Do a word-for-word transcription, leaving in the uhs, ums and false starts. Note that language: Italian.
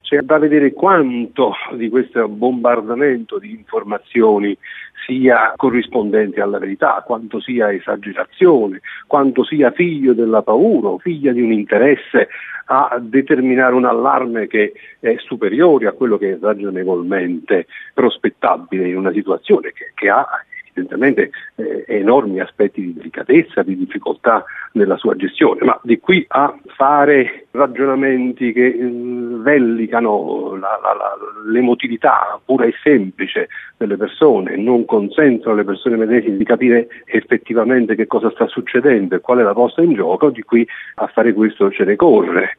C'è da vedere quanto di questo bombardamento di informazioni sia corrispondente alla verità, quanto sia esagerazione, quanto sia figlio della paura o figlia di un interesse a determinare un allarme che è superiore a quello che è ragionevolmente prospettabile in una situazione che, che ha evidentemente eh, enormi aspetti di delicatezza, di difficoltà nella sua gestione, ma di qui a fare ragionamenti che eh, vellicano la, la, la, l'emotività pura e semplice delle persone, non consentono alle persone medesime di capire effettivamente che cosa sta succedendo e qual è la posta in gioco, di qui a fare questo ce ne corre.